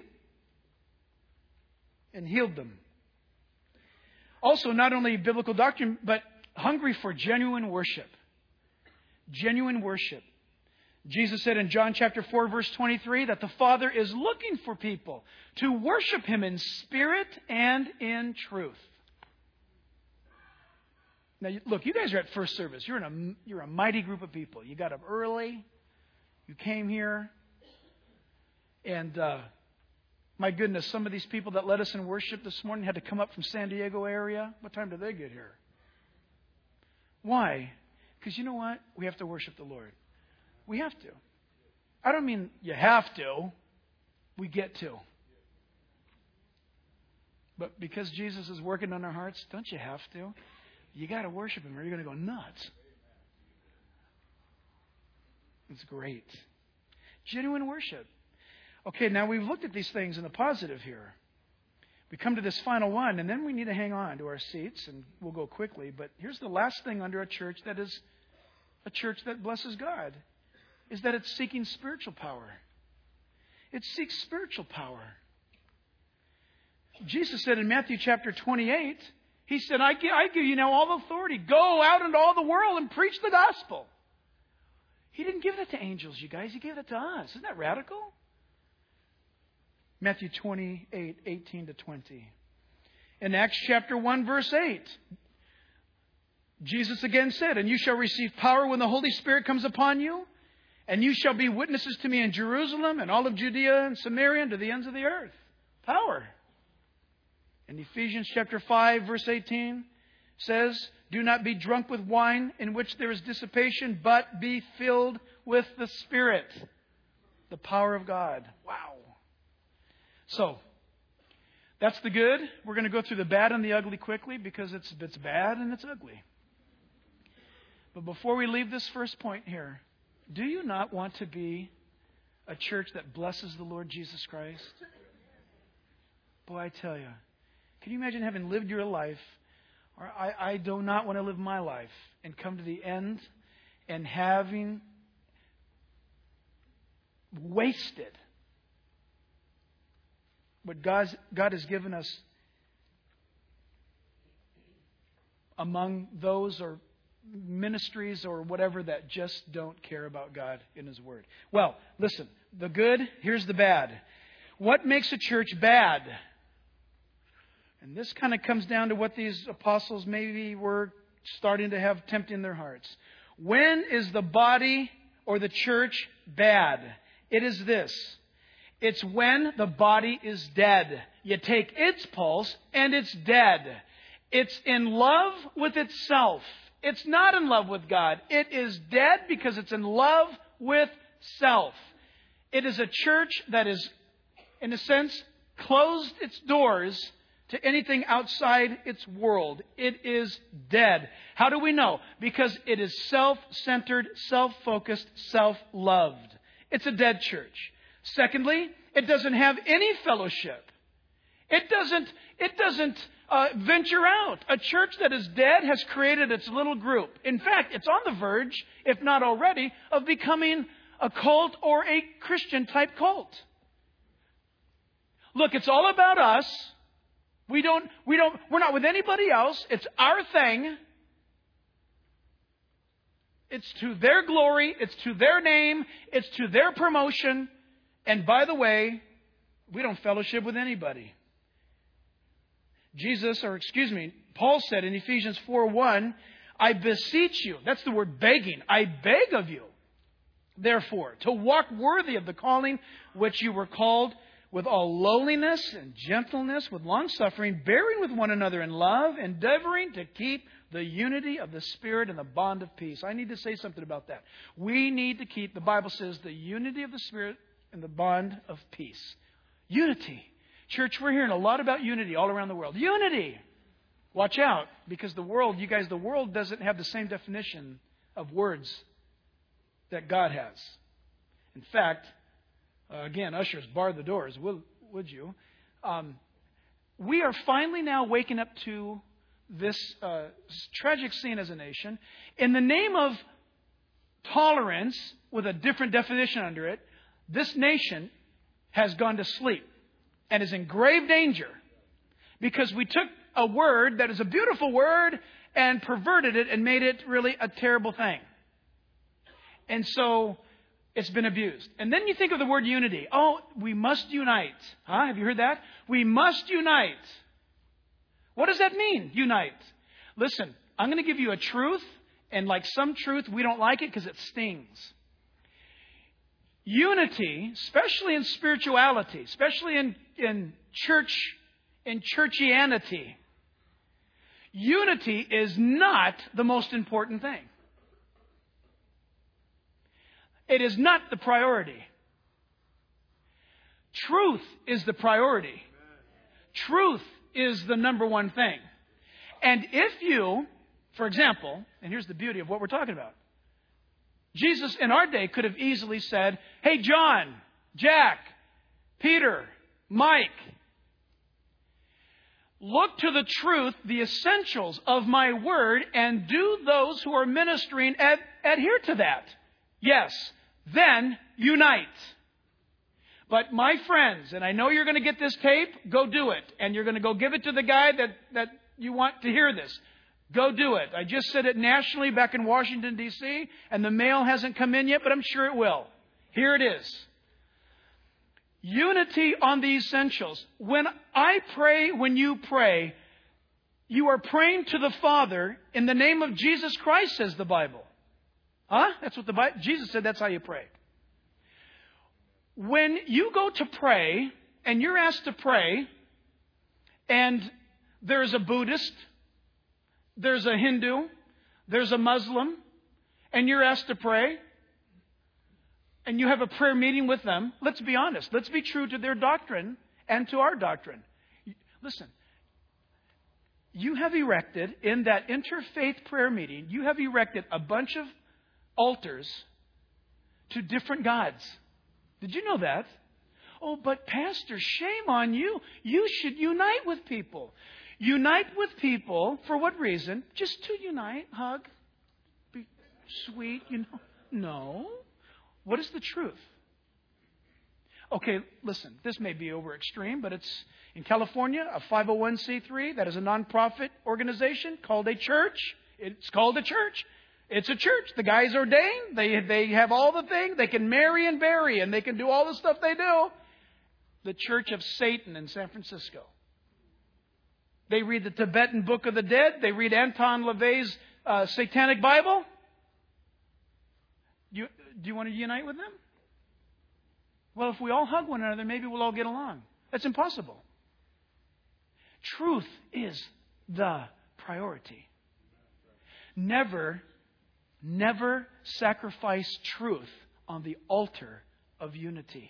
And healed them. Also, not only biblical doctrine, but hungry for genuine worship. Genuine worship. Jesus said in John chapter 4, verse 23, that the Father is looking for people to worship Him in spirit and in truth. Now, look, you guys are at first service. You're a mighty group of people. You got up early. You came here. And my goodness, some of these people that led us in worship this morning had to come up from San Diego area. What time did they get here? Why? Because you know what? We have to worship the Lord. We have to. I don't mean you have to. We get to. But because Jesus is working on our hearts, don't you have to? You got to worship Him or you're going to go nuts. It's great. Genuine worship. Okay, now we've looked at these things in the positive here. We come to this final one, and then we need to hang on to our seats, and we'll go quickly. But here's the last thing under a church that is a church that blesses God, is that it's seeking spiritual power. It seeks spiritual power. Jesus said in Matthew chapter 28, He said, I give you now all authority. Go out into all the world and preach the gospel. He didn't give that to angels, you guys. He gave it to us. Isn't that radical? Matthew 28, 18 to 20. In Acts chapter 1, verse 8, Jesus again said, and you shall receive power when the Holy Spirit comes upon you, and you shall be witnesses to me in Jerusalem and all of Judea and Samaria and to the ends of the earth. Power. In Ephesians chapter 5, verse 18, says, do not be drunk with wine in which there is dissipation, but be filled with the Spirit. The power of God. Wow. So, that's the good. We're going to go through the bad and the ugly quickly because it's bad and it's ugly. But before we leave this first point here, do you not want to be a church that blesses the Lord Jesus Christ? Boy, I tell you. Can you imagine having lived your life, or I do not want to live my life, and come to the end and having wasted what God has given us among those or ministries or whatever that just don't care about God in His Word. Well, listen, the good, here's the bad. What makes a church bad? And this kind of comes down to what these apostles maybe were starting to have tempting their hearts. When is the body or the church bad? It is this. It's when the body is dead. You take its pulse and it's dead. It's in love with itself. It's not in love with God. It is dead because it's in love with self. It is a church that is, in a sense, closed its doors to anything outside its world. It is dead. How do we know? Because it is self-centered, self-focused, self-loved. It's a dead church. Secondly, it doesn't have any fellowship. It doesn't venture out. A church that is dead has created its little group. In fact, it's on the verge, if not already, of becoming a cult or a Christian type cult. Look, it's all about us. We're not with anybody else. It's our thing. It's to their glory. It's to their name. It's to their promotion. And by the way, we don't fellowship with anybody. Paul said in Ephesians 4:1, I beseech you, that's the word begging, I beg of you, therefore, to walk worthy of the calling which you were called, with all lowliness and gentleness, with long-suffering, bearing with one another in love, endeavoring to keep the unity of the Spirit and the bond of peace. I need to say something about that. We need to keep, the Bible says, the unity of the Spirit and the bond of peace. Unity. Church, we're hearing a lot about unity all around the world. Unity! Watch out, because the world doesn't have the same definition of words that God has. In fact, Again, ushers, bar the doors, would you? We are finally now waking up to this tragic scene as a nation. In the name of tolerance, with a different definition under it, this nation has gone to sleep and is in grave danger because we took a word that is a beautiful word and perverted it and made it really a terrible thing. And so it's been abused. And then you think of the word unity. Oh, we must unite. Huh? Have you heard that? We must unite. What does that mean, unite? Listen, I'm going to give you a truth, and like some truth, we don't like it because it stings. Unity, especially in spirituality, especially in churchianity, unity is not the most important thing. It is not the priority. Truth is the priority. Truth is the number one thing. And if you, for example, and here's the beauty of what we're talking about. Jesus in our day could have easily said, hey, John, Jack, Peter, Mike, look to the truth, the essentials of my word, and do those who are ministering adhere to that. Yes, then unite. But my friends, and I know you're going to get this tape, go do it. And you're going to go give it to the guy that you want to hear this. Go do it. I just said it nationally back in Washington, D.C., and the mail hasn't come in yet, but I'm sure it will. Here it is. Unity on the essentials. When I pray, when you pray, you are praying to the Father in the name of Jesus Christ, says the Bible. Huh? That's what the Bible, Jesus said that's how you pray. When you go to pray, and you're asked to pray, and there's a Buddhist, there's a Hindu, there's a Muslim, and you're asked to pray, and you have a prayer meeting with them, let's be honest. Let's be true to their doctrine and to our doctrine. Listen, you have erected, in that interfaith prayer meeting, you have erected a bunch of altars to different gods. Did you know that? Oh, but Pastor, shame on you. You should unite with people. Unite with people for what reason? Just to unite, hug, be sweet, No. What is the truth? Okay, listen, this may be over extreme, but it's in California, a 501c3 that is a nonprofit organization called a church. It's called a church. It's a church. The guy's ordained. They have all the things. They can marry and bury, and they can do all the stuff they do. The Church of Satan in San Francisco. They read the Tibetan Book of the Dead. They read Anton LaVey's Satanic Bible. Do you want to unite with them? Well, if we all hug one another, maybe we'll all get along. That's impossible. Truth is the priority. Never sacrifice truth on the altar of unity.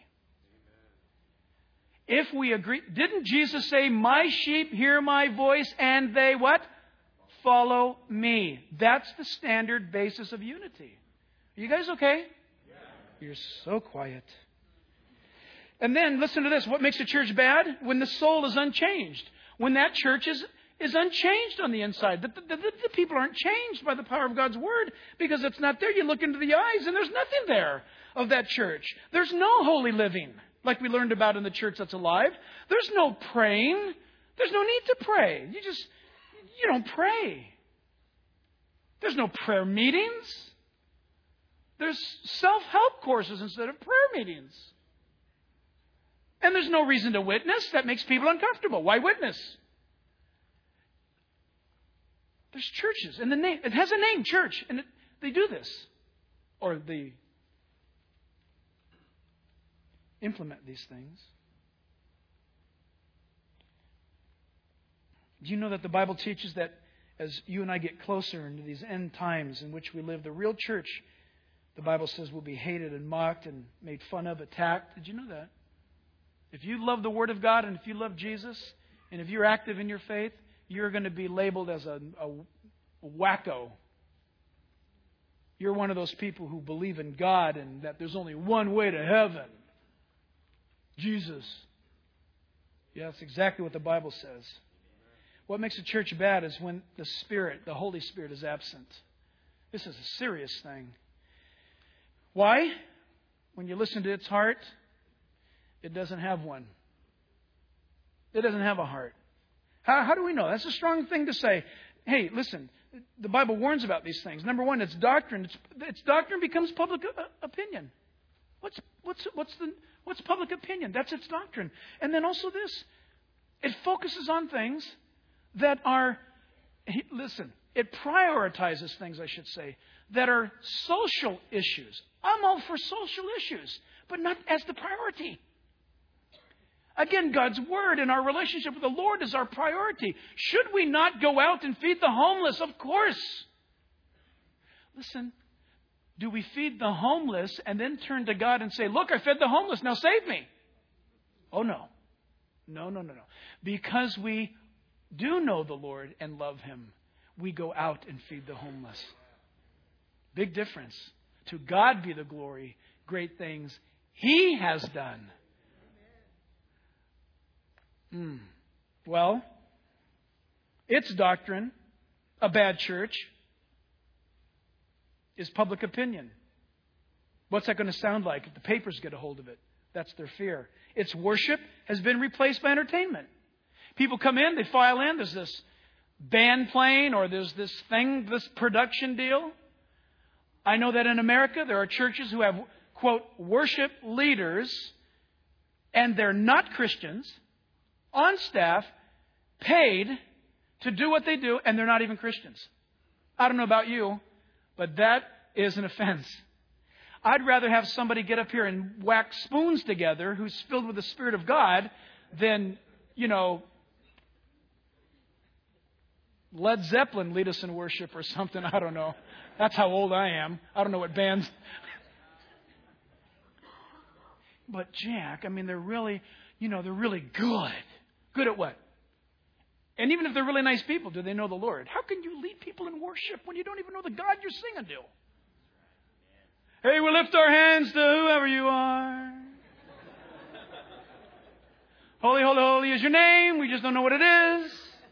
If we agree, didn't Jesus say, my sheep hear my voice and they what? Follow me. That's the standard basis of unity. Are you guys okay? Yeah. You're so quiet. And then listen to this. What makes a church bad? When the soul is unchanged. When that church is unchanged on the inside. The people aren't changed by the power of God's Word because it's not there. You look into the eyes and there's nothing there of that church. There's no holy living like we learned about in the church that's alive. There's no praying. There's no need to pray. You don't pray. There's no prayer meetings. There's self-help courses instead of prayer meetings. And there's no reason to witness. That makes people uncomfortable. Why witness? There's churches, and it has a name, church, and they do this. Or they implement these things. Do you know that the Bible teaches that as you and I get closer into these end times in which we live, the real church, the Bible says, will be hated and mocked and made fun of, attacked? Did you know that? If you love the Word of God and if you love Jesus, and if you're active in your faith, you're going to be labeled as a wacko. You're one of those people who believe in God and that there's only one way to heaven. Jesus. Yeah, that's exactly what the Bible says. What makes a church bad is when the Spirit, the Holy Spirit, is absent. This is a serious thing. Why? When you listen to its heart, it doesn't have one. It doesn't have a heart. How do we know? That's a strong thing to say. Hey, listen, the Bible warns about these things. Number one, it's doctrine. It's doctrine becomes public opinion. What's public opinion? That's its doctrine. And then also this, it focuses on things that are, listen, it prioritizes things, I should say, that are social issues. I'm all for social issues, but not as the priority. Again, God's Word and our relationship with the Lord is our priority. Should we not go out and feed the homeless? Of course. Listen, do we feed the homeless and then turn to God and say, look, I fed the homeless, now save me? Oh, no. No. Because we do know the Lord and love Him, we go out and feed the homeless. Big difference. To God be the glory, great things He has done. Well, its doctrine, a bad church, is public opinion. What's that going to sound like if the papers get a hold of it? That's their fear. Its worship has been replaced by entertainment. People come in, they file in, there's this band playing or there's this thing, this production deal. I know that in America there are churches who have, quote, worship leaders, and they're not Christians, on staff, paid to do what they do, and they're not even Christians. I don't know about you, but that is an offense. I'd rather have somebody get up here and whack spoons together who's filled with the Spirit of God than, Led Zeppelin lead us in worship or something. I don't know. That's how old I am. I don't know what bands. But Jack, they're really, they're really good. Good at what? And even if they're really nice people, do they know the Lord? How can you lead people in worship when you don't even know the God you're singing to? Hey, we'll lift our hands to whoever you are. Holy, holy, holy is your name. We just don't know what it is.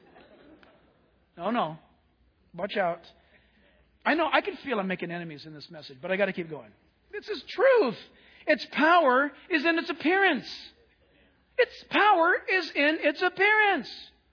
No. Watch out. I know I can feel I'm making enemies in this message, but I got to keep going. This is truth. Its power is in its appearance. Its power is in its appearance.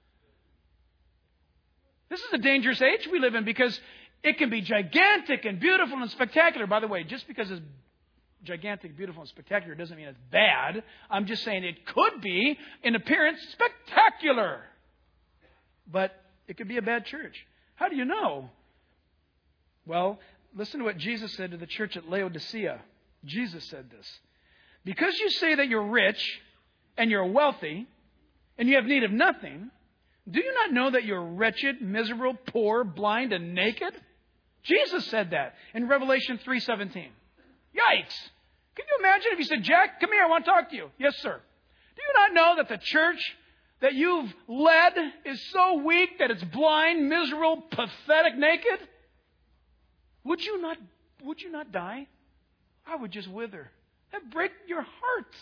This is a dangerous age we live in because it can be gigantic and beautiful and spectacular. By the way, just because it's gigantic, beautiful, and spectacular doesn't mean it's bad. I'm just saying it could be, in appearance, spectacular. But it could be a bad church. How do you know? Well, listen to what Jesus said to the church at Laodicea. Jesus said this. Because you say that you're rich and you're wealthy and you have need of nothing, do you not know that you're wretched, miserable, poor, blind, and naked? Jesus said that in Revelation 3:17. Yikes! Can you imagine if you said, Jack, come here, I want to talk to you. Yes, sir. Do you not know that the church that you've led is so weak that it's blind, miserable, pathetic, naked? Would you not die? I would just wither. That'd break your heart.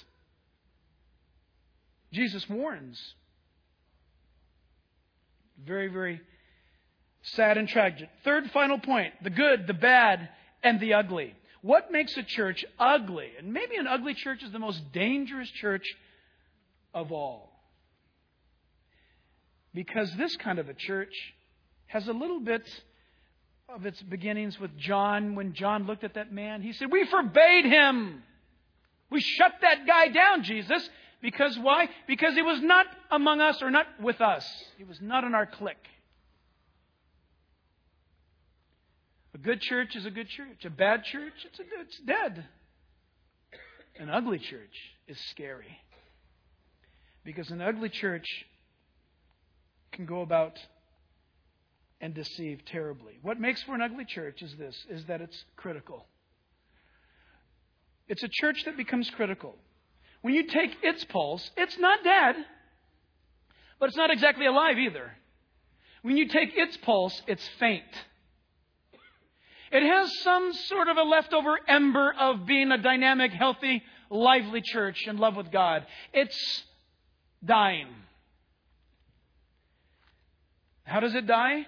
Jesus warns. Very, very sad and tragic. Third, final point. The good, the bad, and the ugly. What makes a church ugly? And maybe an ugly church is the most dangerous church of all. Because this kind of a church has a little bit of its beginnings with John. When John looked at that man, he said, we forbade him. We shut that guy down, Jesus. Because why? Because he was not among us or not with us. He was not in our clique. A good church is a good church. A bad church, it's dead. An ugly church is scary. Because an ugly church can go about and deceive terribly. What makes for an ugly church is this, is that it's critical. It's a church that becomes critical. When you take its pulse, it's not dead, but it's not exactly alive either. When you take its pulse, it's faint. It has some sort of a leftover ember of being a dynamic, healthy, lively church in love with God. It's dying. How does it die?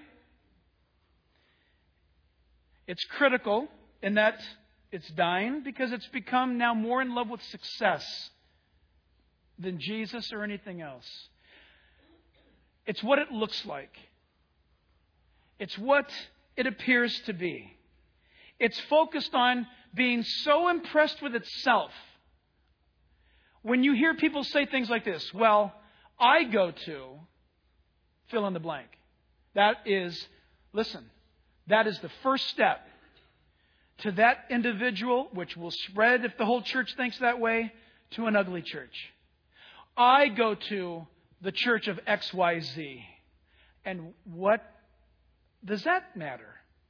It's critical in that it's dying because it's become now more in love with success than Jesus or anything else. It's what it looks like. It's what it appears to be. It's focused on being so impressed with itself. When you hear people say things like this, well, I go to fill in the blank. That is, listen, that is the first step to that individual, which will spread if the whole church thinks that way, to an ugly church. I go to the church of XYZ. And what does that matter?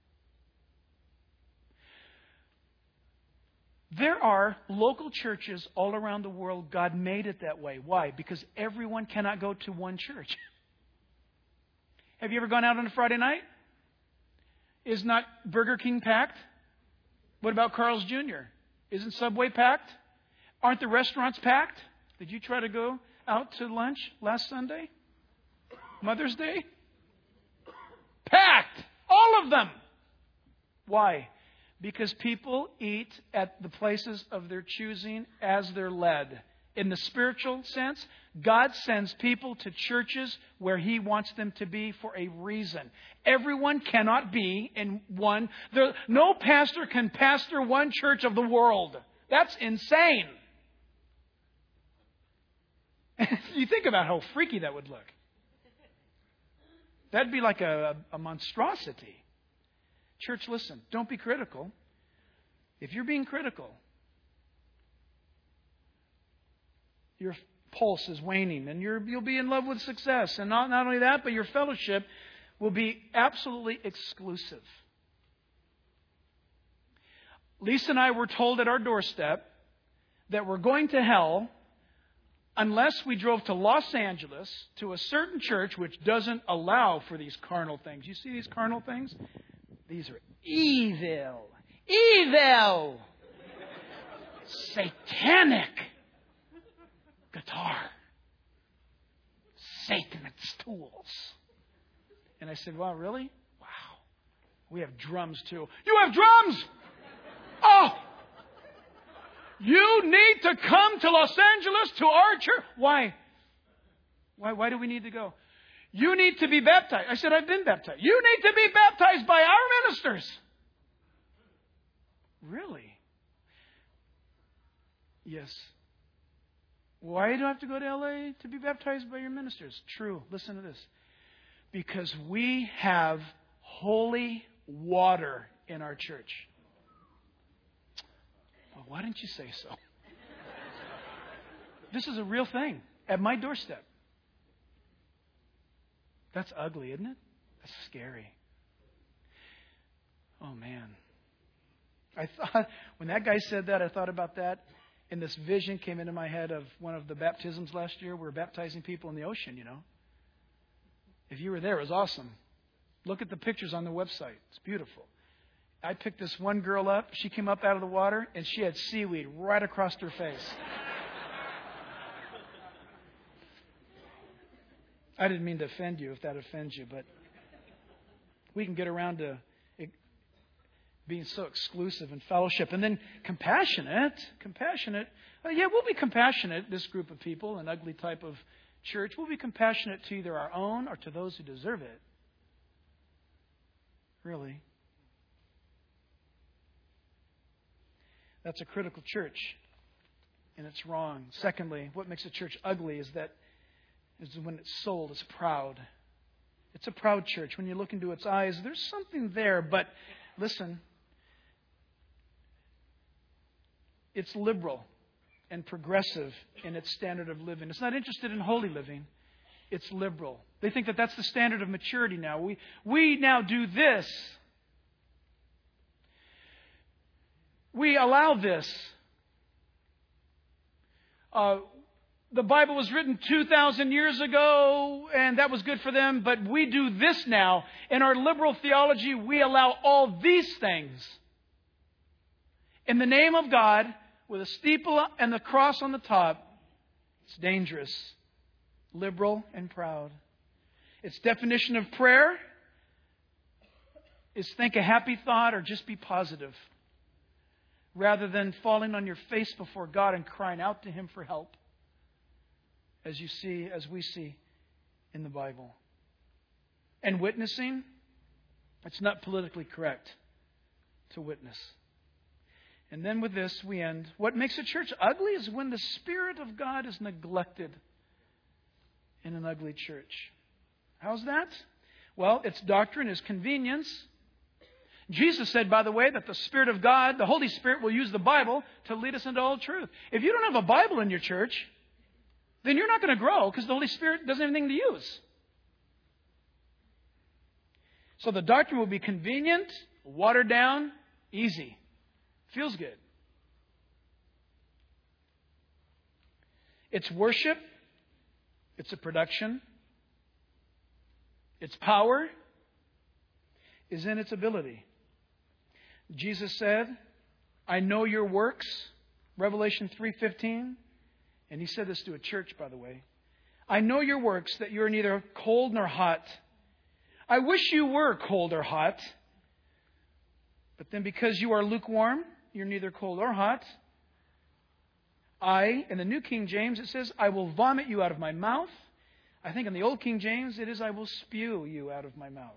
There are local churches all around the world. God made it that way. Why? Because everyone cannot go to one church. Have you ever gone out on a Friday night? Is not Burger King packed? What about Carl's Jr.? Isn't Subway packed? Aren't the restaurants packed? Did you try to go out to lunch last Sunday? Mother's Day? Packed! All of them! Why? Because people eat at the places of their choosing as they're led. In the spiritual sense, God sends people to churches where He wants them to be for a reason. Everyone cannot be in one. No pastor can pastor one church of the world. That's insane. You think about how freaky that would look. That'd be like a monstrosity. Church, listen, don't be critical. If you're being critical, your pulse is waning and you'll be in love with success. And not only that, but your fellowship will be absolutely exclusive. Lisa and I were told at our doorstep that we're going to hell unless we drove to Los Angeles to a certain church which doesn't allow for these carnal things. You see these carnal things? These are evil. Evil! Satanic guitar. Satan's tools. And I said, wow, really? Wow. We have drums too. You have drums? Oh! You need to come to Los Angeles to our church. Why? Why do we need to go? You need to be baptized. I said, I've been baptized. You need to be baptized by our ministers. Really? Yes. Why do I have to go to LA to be baptized by your ministers? True. Listen to this. Because we have holy water in our church. Well, why didn't you say so? This is a real thing at my doorstep. That's ugly, isn't it? That's scary. Oh, man. I thought, when that guy said that, I thought about that. And this vision came into my head of one of the baptisms last year. We were baptizing people in the ocean, you know. If you were there, it was awesome. Look at the pictures on the website. It's beautiful. I picked this one girl up. She came up out of the water, and she had seaweed right across her face. I didn't mean to offend you if that offends you, but we can get around to being so exclusive and fellowship. And then compassionate. Yeah, we'll be compassionate, this group of people, an ugly type of church. We'll be compassionate to either our own or to those who deserve it. Really. That's a critical church, and it's wrong. Secondly, what makes a church ugly is when it's sold, it's proud. It's a proud church. When you look into its eyes, there's something there, but listen, it's liberal and progressive in its standard of living. It's not interested in holy living. It's liberal. They think that that's the standard of maturity now. We now do this. We allow this. The Bible was written 2,000 years ago, and that was good for them, but we do this now. In our liberal theology, we allow all these things. In the name of God, with a steeple and the cross on the top, it's dangerous, liberal, and proud. Its definition of prayer is think a happy thought or just be positive, rather than falling on your face before God and crying out to Him for help, as we see in the Bible. And witnessing, it's not politically correct to witness. And then with this, we end. What makes a church ugly is when the Spirit of God is neglected in an ugly church. How's that? Well, its doctrine is convenience. Jesus said, by the way, that the Spirit of God, the Holy Spirit, will use the Bible to lead us into all truth. If you don't have a Bible in your church, then you're not going to grow because the Holy Spirit doesn't have anything to use. So the doctrine will be convenient, watered down, easy. Feels good. It's worship. It's a production. Its power is in its ability. Jesus said, I know your works, Revelation 3:15. And He said this to a church, by the way. I know your works, that you are neither cold nor hot. I wish you were cold or hot. But then because you are lukewarm, you're neither cold or hot. In the New King James, it says, I will vomit you out of my mouth. I think in the Old King James, it is, I will spew you out of my mouth.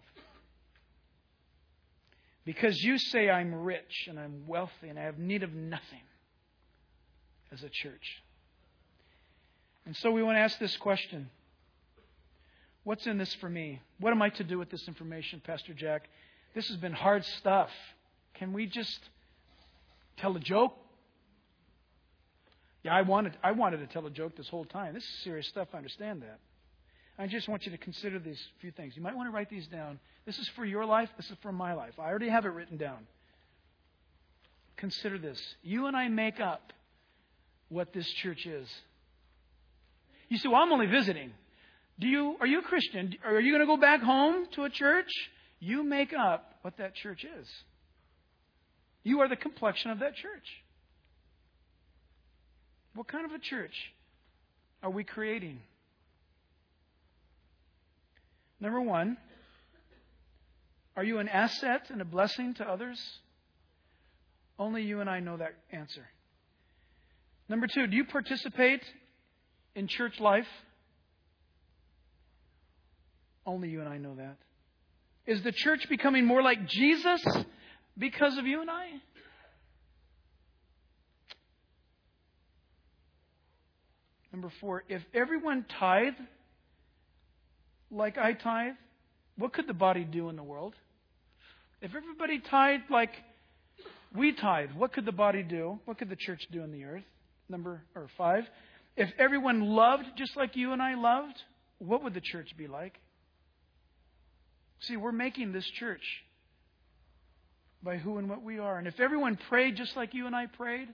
Because you say I'm rich and I'm wealthy and I have need of nothing as a church. And so we want to ask this question. What's in this for me? What am I to do with this information, Pastor Jack? This has been hard stuff. Can we just tell a joke? Yeah, I wanted to tell a joke this whole time. This is serious stuff. I understand that. I just want you to consider these few things. You might want to write these down. This is for your life. This is for my life. I already have it written down. Consider this. You and I make up what this church is. You say, well, I'm only visiting. Are you a Christian? Are you going to go back home to a church? You make up what that church is. You are the complexion of that church. What kind of a church are we creating? Number one, are you an asset and a blessing to others? Only you and I know that answer. Number two, do you participate in church life? Only you and I know that. Is the church becoming more like Jesus because of you and I? Number four, if everyone tithe like I tithe, what could the body do in the world? If everybody tithed like we tithe, what could the body do? What could the church do in the earth? Five, if everyone loved just like you and I loved, what would the church be like? See, we're making this church by who and what we are. And if everyone prayed just like you and I prayed,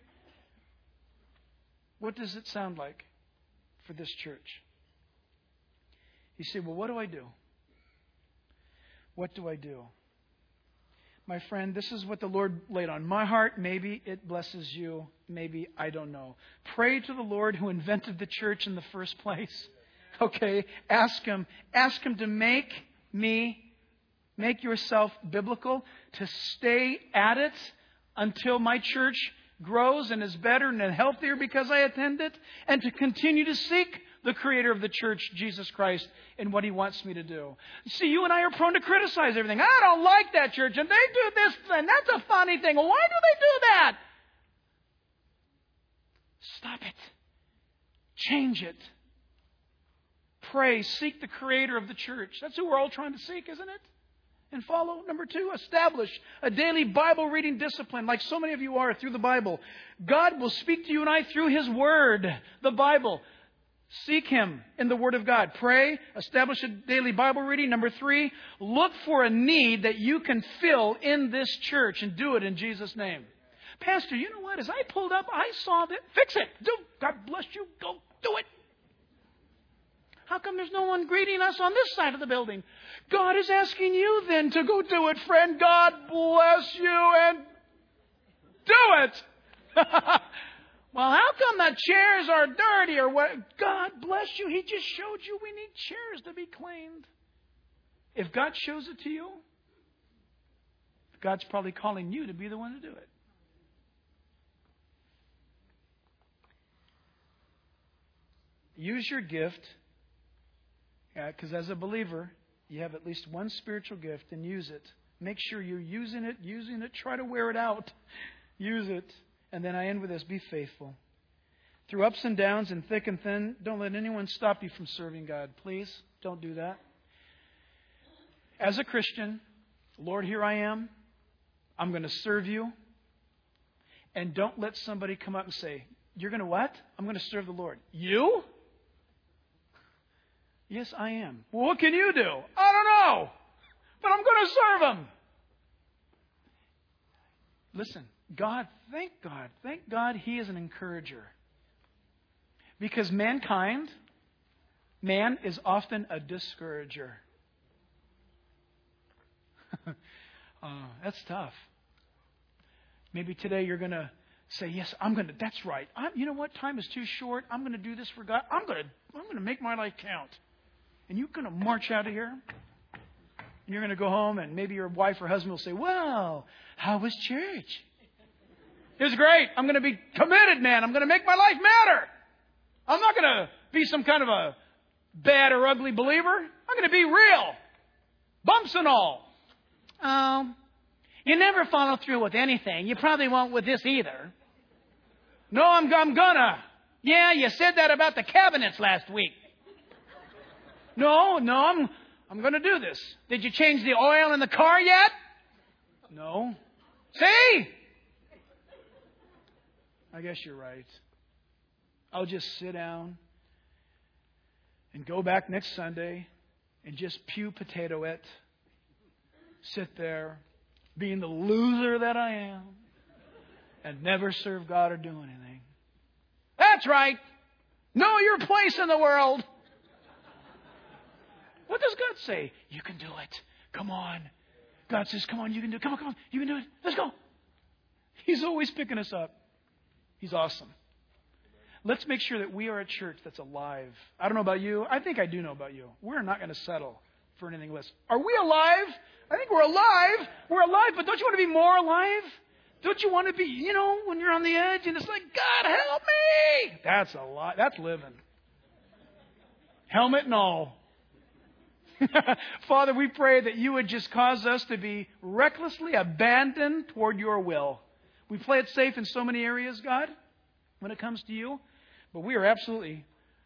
what does it sound like for this church? You say, well, what do I do? What do I do? My friend, this is what the Lord laid on my heart. Maybe it blesses you. Maybe I don't know. Pray to the Lord who invented the church in the first place. Okay? Ask Him to make yourself biblical, to stay at it until my church grows and is better and healthier because I attend it, and to continue to seek the Creator of the church, Jesus Christ, in what He wants me to do. See, you and I are prone to criticize everything. I don't like that church, and they do this, and that's a funny thing. Well, why do they do that? Stop it. Change it. Pray. Seek the Creator of the church. That's who we're all trying to seek, isn't it? And follow. Number two, establish a daily Bible reading discipline like so many of you are through the Bible. God will speak to you and I through His Word, the Bible. Seek Him in the Word of God. Pray. Establish a daily Bible reading. Number three, look for a need that you can fill in this church and do it in Jesus' name. Pastor, you know what? As I pulled up, I saw that. Fix it. God bless you. Go do it. How come there's no one greeting us on this side of the building? God is asking you then to go do it, friend. God bless you and do it. Well, how come the chairs are dirty or what? God bless you. He just showed you we need chairs to be cleaned. If God shows it to you, God's probably calling you to be the one to do it. Use your gift, because as a believer, you have at least one spiritual gift, and use it. Make sure you're using it. Try to wear it out. Use it. And then I end with this. Be faithful. Through ups and downs and thick and thin, don't let anyone stop you from serving God. Please, don't do that. As a Christian, Lord, here I am. I'm going to serve you. And don't let somebody come up and say, you're going to what? I'm going to serve the Lord. You? Yes, I am. Well, what can you do? I don't know. But I'm going to serve Him. Listen, thank God He is an encourager. Because man is often a discourager. That's tough. Maybe today you're going to say, yes, that's right. You know what? Time is too short. I'm going to do this for God. I'm going to make my life count. And you're going to march out of here. And you're going to go home, and maybe your wife or husband will say, well, how was church? It was great. I'm going to be committed, man. I'm going to make my life matter. I'm not going to be some kind of a bad or ugly believer. I'm going to be real. Bumps and all. You never follow through with anything. You probably won't with this either. No, I'm gonna. Yeah, you said that about the cabinets last week. No, I'm going to do this. Did you change the oil in the car yet? No. See? I guess you're right. I'll just sit down and go back next Sunday and just pew potato it. Sit there, being the loser that I am, and never serve God or do anything. That's right. Know your place in the world. What does God say? You can do it. Come on. God says, come on, you can do it. Come on. You can do it. Let's go. He's always picking us up. He's awesome. Let's make sure that we are a church that's alive. I don't know about you. I think I do know about you. We're not going to settle for anything less. Are we alive? I think we're alive. We're alive, but don't you want to be more alive? Don't you want to be, when you're on the edge and it's like, God, help me. That's a lot. That's living. Helmet and all. Father, we pray that you would just cause us to be recklessly abandoned toward your will. We play it safe in so many areas, God, when it comes to you. But we are absolutely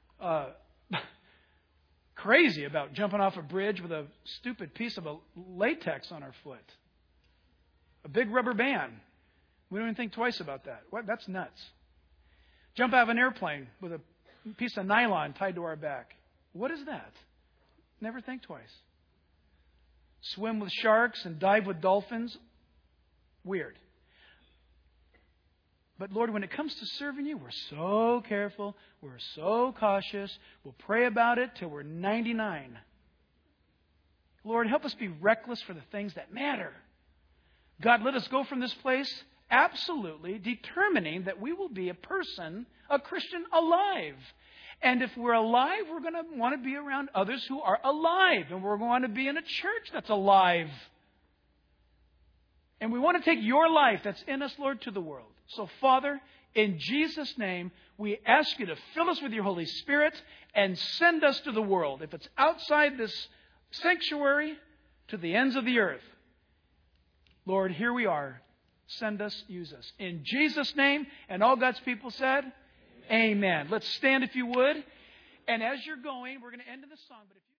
crazy about jumping off a bridge with a stupid piece of latex on our foot. A big rubber band. We don't even think twice about that. What? That's nuts. Jump out of an airplane with a piece of nylon tied to our back. What is that? Never think twice. Swim with sharks and dive with dolphins. Weird. But Lord, when it comes to serving you, we're so careful. We're so cautious. We'll pray about it till we're 99. Lord, help us be reckless for the things that matter. God, let us go from this place absolutely determining that we will be a person, a Christian, alive. And if we're alive, we're going to want to be around others who are alive. And we're going to be in a church that's alive. And we want to take your life that's in us, Lord, to the world. So, Father, in Jesus' name, we ask you to fill us with your Holy Spirit and send us to the world. If it's outside this sanctuary, to the ends of the earth. Lord, here we are. Send us, use us. In Jesus' name, and all God's people said, Amen. Let's stand if you would. And as you're going, we're going to end in this song. But if you